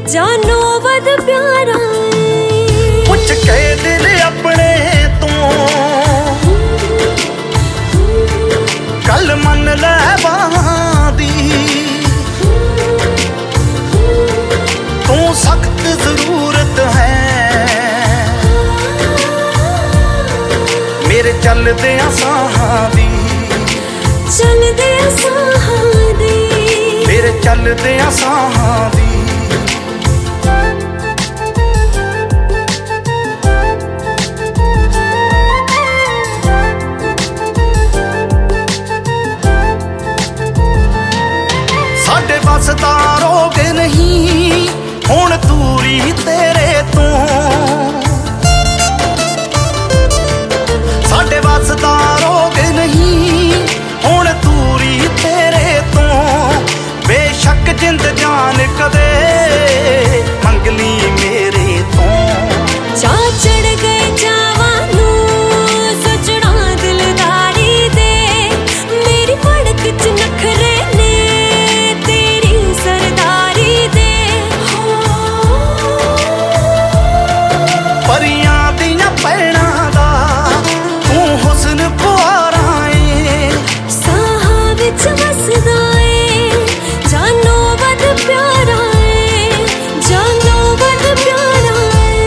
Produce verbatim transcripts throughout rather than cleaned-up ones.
जानो वध प्यारा पुछ के दिल अपने तू कल मन ले बादी तू सख्त जरूरत है मेरे चलदे साहां दी चलदे साहां दी मेरे चलदे साहां दी साडे बसदा रोग नहीं हुण दूरी तेरे तो साडे बसदा रोग नहीं हुण दूरी तेरे तो बेशक जिंद जान कदे मंगली मेरे तो चा चढ़ गए जावानू सजना दिलदारी दे मेरी पड़क च नखरे ने तेरी सरदारी दे परियां दियां पैणा दा तू हुस्न पुआरा ए साहां विच वसदा ए जानो वध प्यारा ए जानो वध प्यारा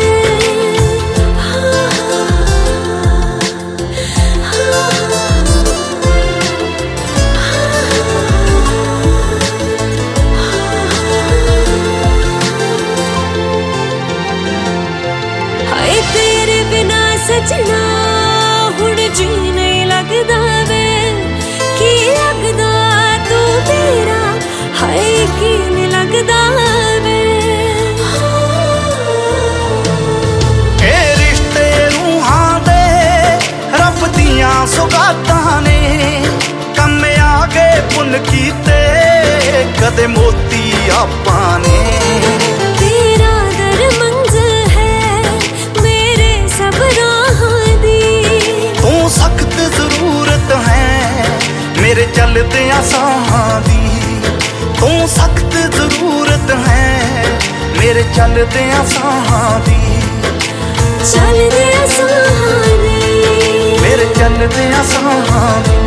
हाय तेरे बिना सजना हुण जी नहीं लगदा वे की लगदा तू तेरा हाय की नहीं लगदा वे ए रिश्ते रूहां दे रब दियां सुगातां ने कम आगे पुन कीते कदे मोती आपां ने तेरा दर मंज़िल है मेरे सब राहां दी तू सख्त जरूरत है मेरे चलदे साहां दी तू सख्त जरूरत है मेरे चलदे साहां दी चलदे साहां दी मेरे चलदे साहां दी।